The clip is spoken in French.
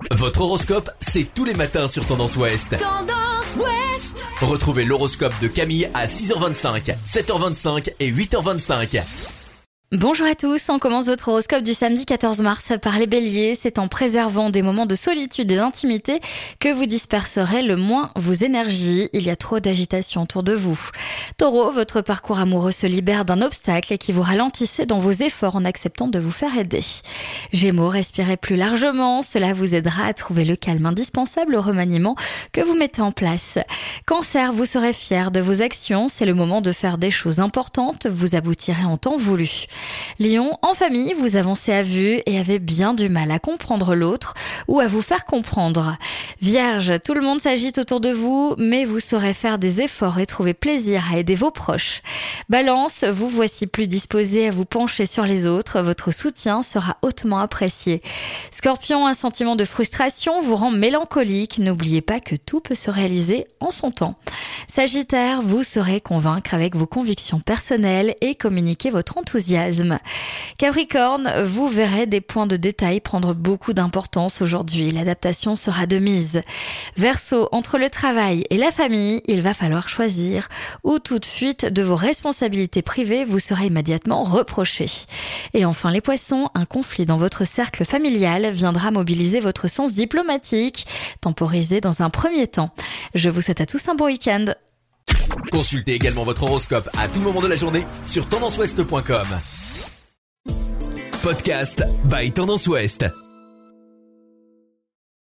Votre horoscope, c'est tous les matins sur Tendance Ouest. Tendance Ouest. Retrouvez l'horoscope de Camille à 6h25, 7h25 et 8h25. Bonjour à tous, on commence votre horoscope du samedi 14 mars par les béliers. C'est en préservant des moments de solitude et d'intimité que vous disperserez le moins vos énergies. Il y a trop d'agitation autour de vous. Taureau, votre parcours amoureux se libère d'un obstacle qui vous ralentissait dans vos efforts en acceptant de vous faire aider. Gémeaux, respirez plus largement, cela vous aidera à trouver le calme indispensable au remaniement que vous mettez en place. Cancer, vous serez fier de vos actions, c'est le moment de faire des choses importantes, vous aboutirez en temps voulu. Lion, en famille, vous avancez à vue et avez bien du mal à comprendre l'autre ou à vous faire comprendre. Vierge, tout le monde s'agite autour de vous, mais vous saurez faire des efforts et trouver plaisir à aider vos proches. Balance, vous voici plus disposé à vous pencher sur les autres, votre soutien sera hautement apprécié. Scorpion, un sentiment de frustration vous rend mélancolique, n'oubliez pas que tout peut se réaliser en son temps. Sagittaire, vous saurez convaincre avec vos convictions personnelles et communiquer votre enthousiasme. Capricorne, vous verrez des points de détail prendre beaucoup d'importance aujourd'hui. L'adaptation sera de mise. Verseau, entre le travail et la famille, il va falloir choisir ou toute fuite de vos responsabilités privées vous sera immédiatement reprochée. Et enfin les poissons, un conflit dans votre cercle familial viendra mobiliser votre sens diplomatique, temporisé dans un premier temps. Je vous souhaite à tous un bon week-end. Consultez également votre horoscope à tout moment de la journée sur tendanceouest.com. Podcast by Tendance Ouest.